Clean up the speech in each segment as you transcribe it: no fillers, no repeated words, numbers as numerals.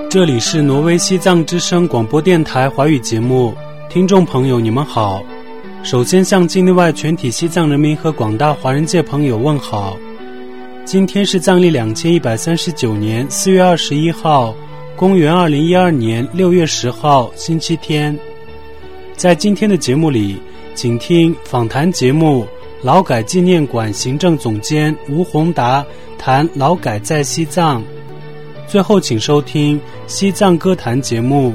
这里是挪威西藏之声广播电台华语节目，听众朋友你们好。首先向境内外全体西藏人民和广大华人界朋友问好。今天是藏历2139年4月21号，公元2012年6月10号，星期天。在今天的节目里，请听访谈节目劳改纪念馆行政总监吴宏达谈劳改在西藏。最后请收听西藏歌坛节目。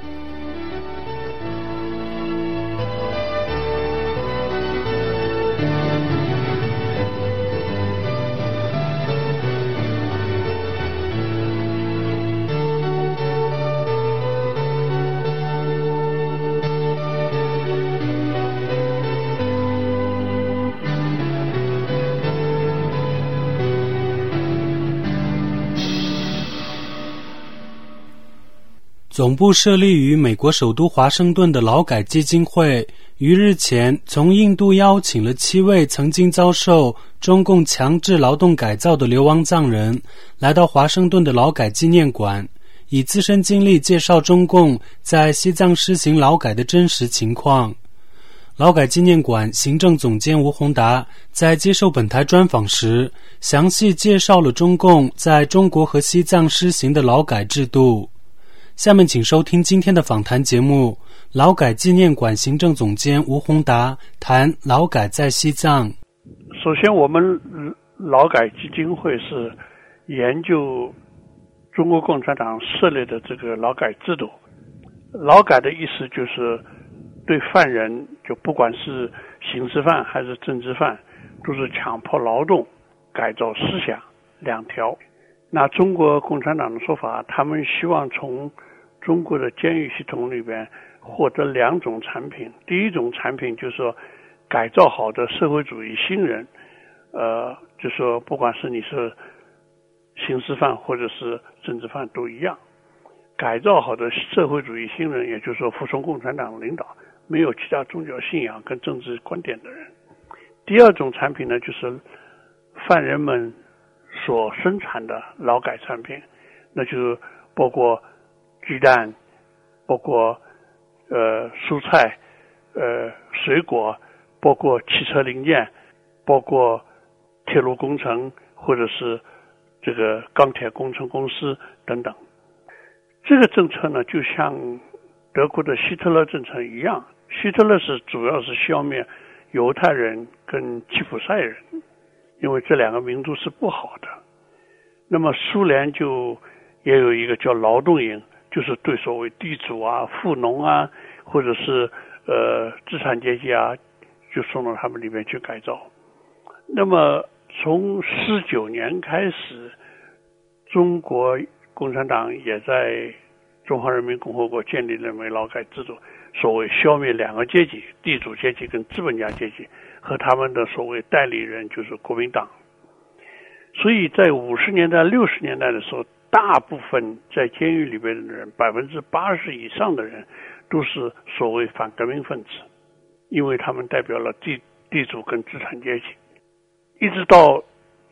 总部设立于美国首都华盛顿的劳改基金会于日前从印度邀请了7位曾经遭受中共强制劳动改造的流亡藏人来到华盛顿的劳改纪念馆，以自身经历介绍中共在西藏施行劳改的真实情况。劳改纪念馆行政总监吴宏达在接受本台专访时，详细介绍了中共在中国和西藏施行的劳改制度。下面请收听今天的访谈节目，劳改纪念馆行政总监吴宏达谈劳改在西藏。 首先，我们劳改基金会是研究中国共产党设立的这个劳改制度。劳改的意思就是对犯人，就不管是刑事犯还是政治犯，都是强迫劳动、改造思想两条。那中国共产党的说法，他们希望从中国的监狱系统里边获得2种产品。第一种产品就是说改造好的社会主义新人，就是说不管是你是刑事犯或者是政治犯都一样，改造好的社会主义新人，也就是说服从共产党领导，没有其他宗教信仰跟政治观点的人。第二种产品呢，就是犯人们所生产的劳改产品，那就是包括鸡蛋，包括蔬菜，水果，包括汽车零件，包括铁路工程或者是这个钢铁工程公司等等。这个政策呢，就像德国的希特勒政策一样，希特勒主要是消灭犹太人跟吉普赛人，因为这2个民族是不好的。那么苏联就也有一个叫劳动营，就是对所谓地主啊、富农啊，或者是资产阶级啊，就送到他们里面去改造。那么从19年开始，中国共产党也在中华人民共和国建立了劳改制度，所谓消灭2个阶级，地主阶级跟资本家阶级和他们的所谓代理人，就是国民党。所以在50年代、60年代的时候，大部分在监狱里边的人，80%以上的人都是所谓反革命分子，因为他们代表了地主跟资产阶级。一直到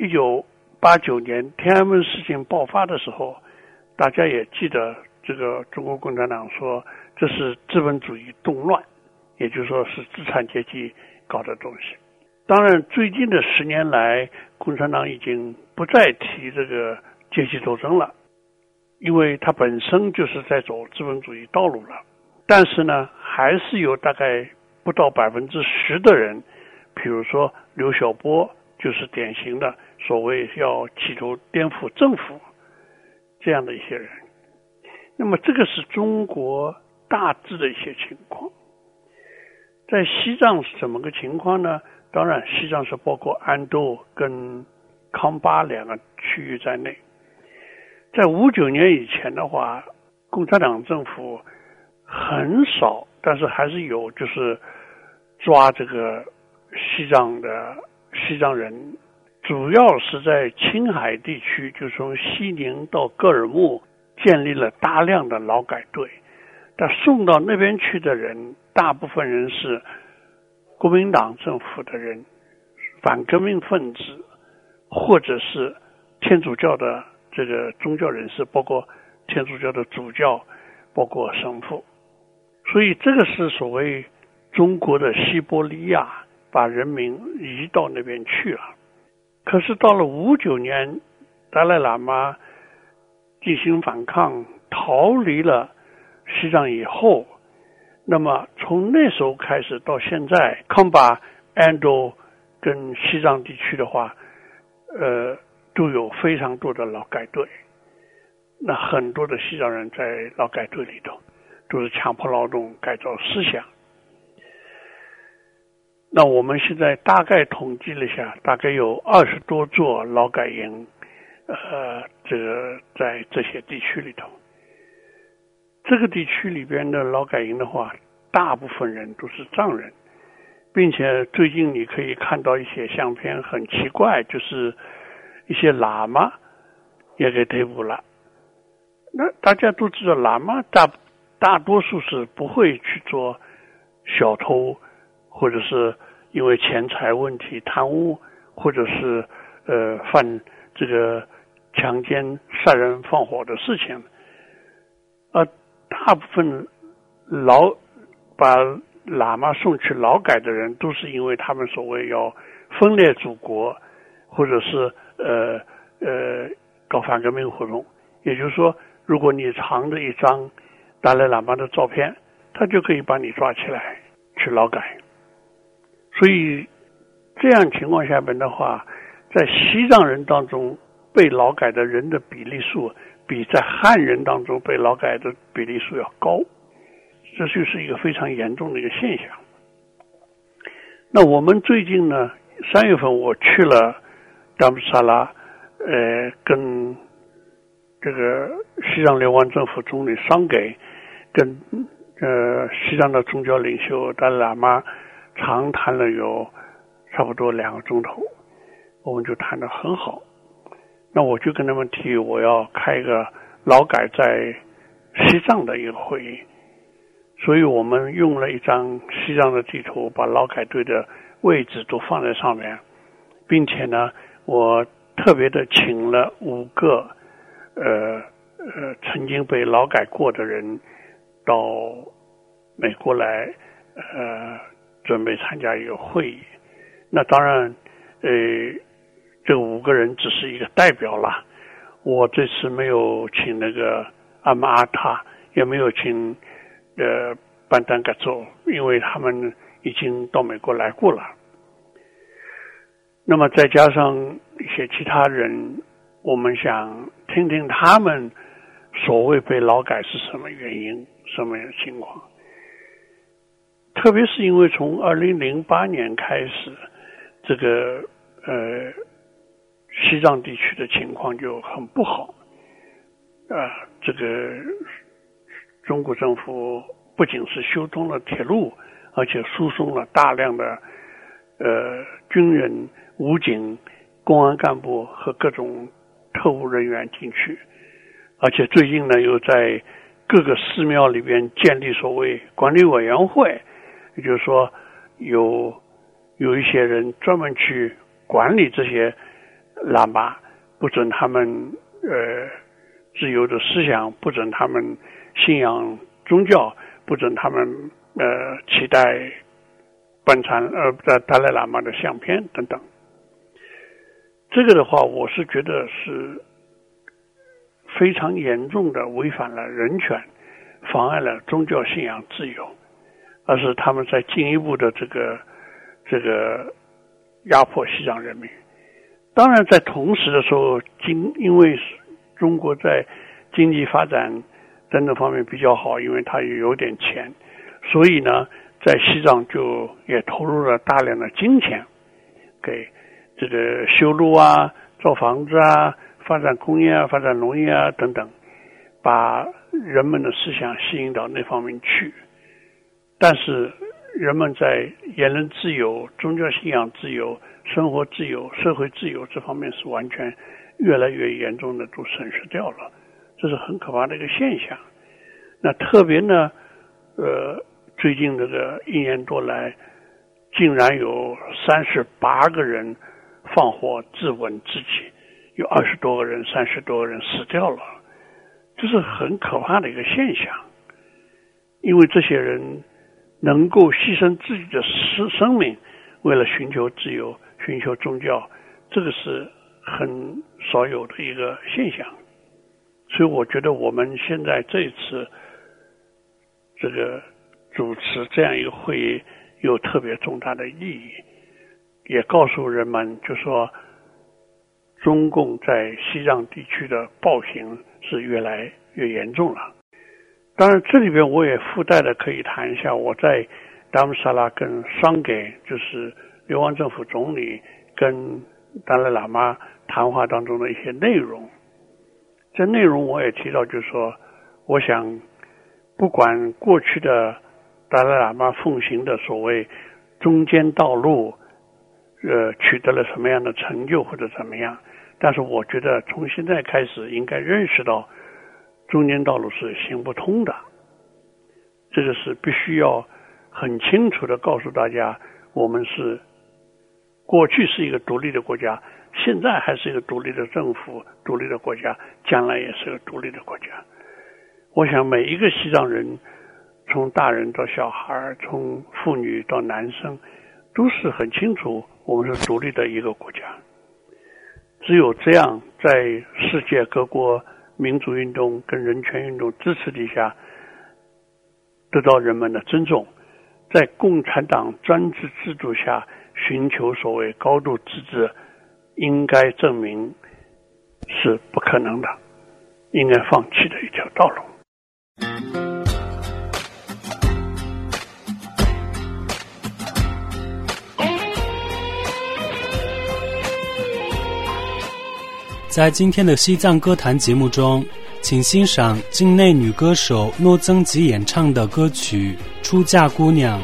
1989年天安门事件爆发的时候，大家也记得这个中国共产党说这是资本主义动乱，也就是说是资产阶级搞的东西。当然最近的10年来，共产党已经不再提这个阶级斗争了，因为它本身就是在走资本主义道路了。但是呢，还是有大概不到10%的人，比如说刘晓波，就是典型的所谓要企图颠覆政府这样的一些人。那么这个是中国大致的一些情况。在西藏是怎么个情况呢？当然西藏是包括安都跟康巴2个区域在内。在59年以前的话，共产党政府很少，但是还是有，就是抓这个西藏人，主要是在青海地区，就从西宁到格尔木建立了大量的劳改队。但送到那边去的人，大部分人是国民党政府的人，反革命分子，或者是天主教的这个宗教人士，包括天主教的主教，包括神父。所以这个是所谓中国的西伯利亚，把人民移到那边去了。可是到了59年，达赖喇嘛进行反抗，逃离了西藏以后，那么从那时候开始到现在，康巴、安多跟西藏地区的话，都有非常多的劳改队。那很多的西藏人在劳改队里头，都是强迫劳动改造思想。那我们现在大概统计了一下，大概有20多座劳改营，这个在这些地区里头。这个地区里边的劳改营的话，大部分人都是藏人，并且最近你可以看到一些相片很奇怪，就是一些喇嘛也给逮捕了。那大家都知道，喇嘛大多数是不会去做小偷，或者是因为钱财问题贪污，或者是犯这个强奸、杀人放火的事情。大部分把喇嘛送去劳改的人，都是因为他们所谓要分裂祖国，或者是搞反革命活动。也就是说，如果你藏着一张达赖喇嘛的照片，他就可以把你抓起来去劳改。所以这样情况下面的话，在西藏人当中被劳改的人的比例数比在汉人当中被劳改的比例数要高，这就是一个非常严重的一个现象。那我们最近呢，3月份我去了达木萨拉，跟这个西藏流亡政府总理桑给跟西藏的宗教领袖达赖喇嘛长谈了有差不多2个钟头，我们就谈得很好。那我就跟他们提议，我要开一个劳改在西藏的一个会议。所以我们用了一张西藏的地图，把劳改队的位置都放在上面，并且呢，我特别的请了5个曾经被劳改过的人到美国来准备参加一个会议。那当然这5个人只是一个代表啦，我这次没有请那个阿玛阿塔，也没有请班丹嘎州，因为他们已经到美国来过了。那么再加上一些其他人，我们想听听他们所谓被劳改是什么原因，什么情况。特别是因为从2008年开始，这个西藏地区的情况就很不好。这个中国政府不仅是修通了铁路，而且输送了大量的军人、武警、公安干部和各种特务人员进去，而且最近呢又在各个寺庙里边建立所谓管理委员会，也就是说有一些人专门去管理这些喇嘛，不准他们自由的思想，不准他们信仰宗教，不准他们期待达赖喇嘛的相片等等。这个的话，我是觉得是非常严重的违反了人权，妨碍了宗教信仰自由，而是他们在进一步的这个压迫西藏人民。当然在同时的时候，因为中国在经济发展等等方面比较好，因为它也有点钱，所以呢在西藏就也投入了大量的金钱，给这个修路啊、造房子啊、发展工业啊、发展农业啊等等，把人们的思想吸引到那方面去。但是人们在言论自由、宗教信仰自由、生活自由、社会自由这方面是完全越来越严重的都损失掉了，这是很可怕的一个现象。那特别呢最近这个1年多来，竟然有38个人放火自刎自己，有20多个人、30多个人死掉了。 这是很可怕的一个现象，因为这些人能够牺牲自己的生命，为了寻求自由、寻求宗教，这个是很少有的一个现象。所以我觉得我们现在这一次这个主持这样一个会议有特别重大的意义，也告诉人们就说中共在西藏地区的暴行是越来越严重了。当然这里边我也附带的可以谈一下我在达姆萨拉跟桑给就是流亡政府总理跟达赖喇嘛谈话当中的一些内容。这内容我也提到，就是说我想不管过去的达赖喇嘛奉行的所谓中间道路取得了什么样的成就或者怎么样，但是我觉得从现在开始应该认识到中间道路是行不通的，这个是必须要很清楚的告诉大家，我们是过去是一个独立的国家，现在还是一个独立的政府、独立的国家，将来也是个独立的国家。我想每一个西藏人，从大人到小孩，从妇女到男生，都是很清楚我们是独立的一个国家。只有这样，在世界各国民主运动跟人权运动支持底下，得到人们的尊重，在共产党专制制度下寻求所谓高度自治，应该证明是不可能的，应该放弃的一条道路。 在今天的西藏歌坛节目中，请欣赏境内女歌手诺增吉演唱的歌曲《出嫁姑娘》。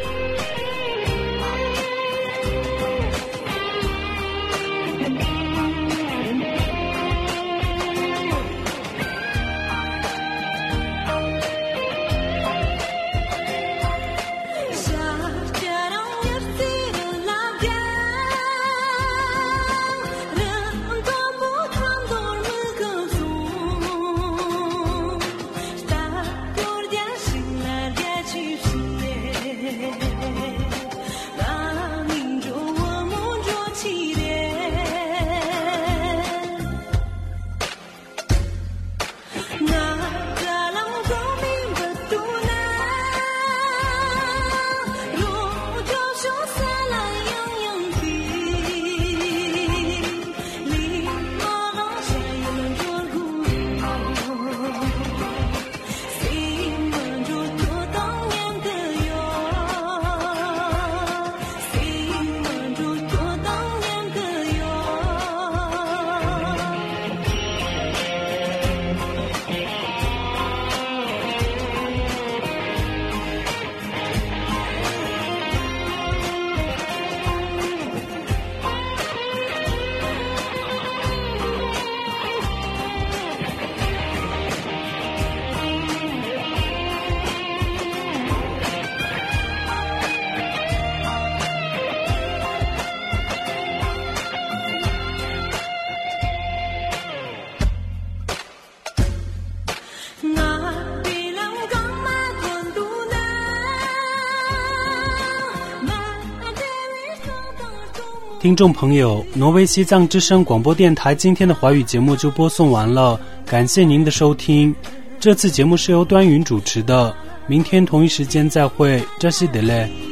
听众朋友，挪威西藏之声广播电台今天的华语节目就播送完了，感谢您的收听。这次节目是由端云主持的，明天同一时间再会，这是的嘞。